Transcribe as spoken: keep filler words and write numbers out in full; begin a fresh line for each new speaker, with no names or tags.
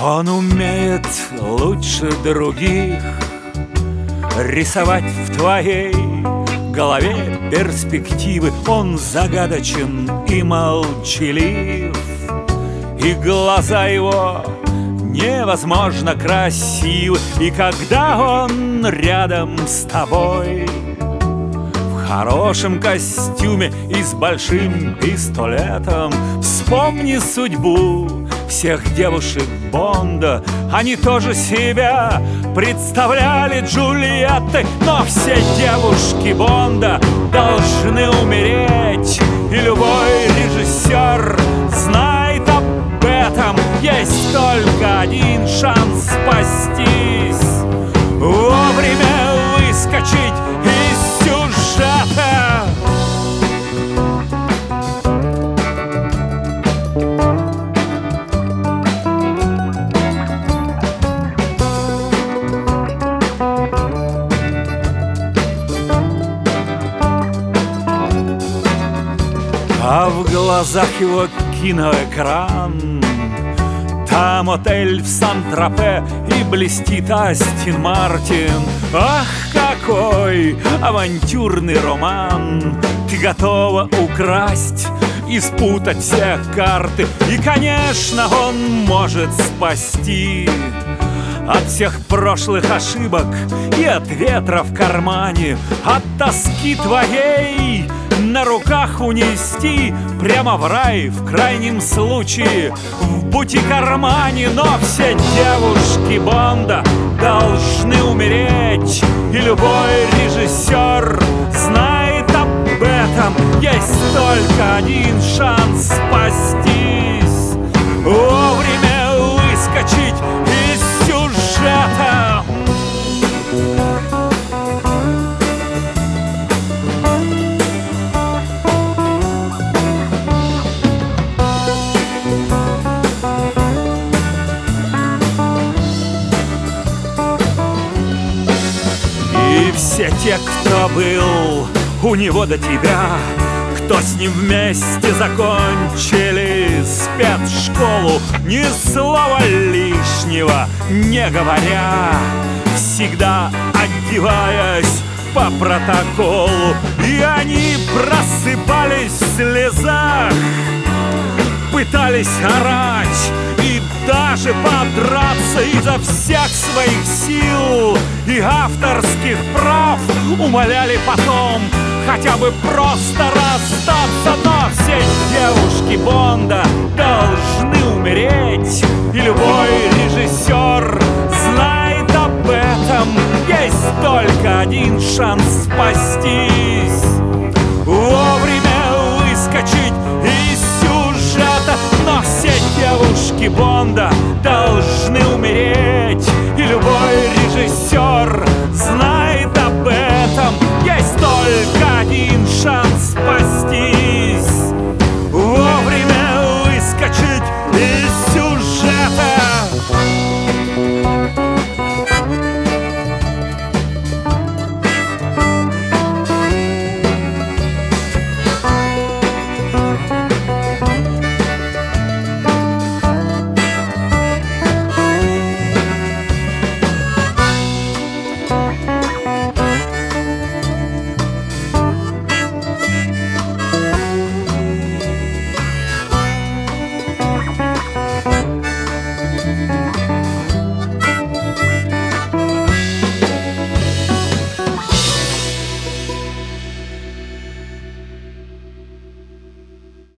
Он умеет лучше других рисовать в твоей голове перспективы. Он загадочен и молчалив, и глаза его невозможно красивы. И когда он рядом с тобой в хорошем костюме и с большим пистолетом, вспомни судьбу всех девушек Бонда. Они тоже себя представляли Джульеттой, но все девушки Бонда должны умереть. И любой режиссер знает об этом. Есть только один шанс спастись: вовремя выскочить из сюжета. А в глазах его киноэкран, там отель в Сан-Тропе и блестит Астон Мартин. Ах, какой авантюрный роман! Ты готова украсть и спутать все карты. И, конечно, он может спасти от всех прошлых ошибок и от ветра в кармане, от тоски твоей на руках унести прямо в рай, в крайнем случае в бутик-кармане. Но все девушки Бонда должны умереть, и любой режиссер знает об этом. Есть только один шанс спастись: вовремя выскочить из сюжета. Все те, кто был у него до тебя, кто с ним вместе закончили спецшколу, ни слова лишнего не говоря, всегда одеваясь по протоколу. И они просыпались в слезах, пытались орать и даже подраться изо всех своих сил и авторских прав. Умоляли потом хотя бы просто расстаться. Но все девушки Бонда должны умереть, и любой режиссер знает об этом. Есть только один шанс спастись: вовремя выскочить из сюжета. Но все девушки Бонда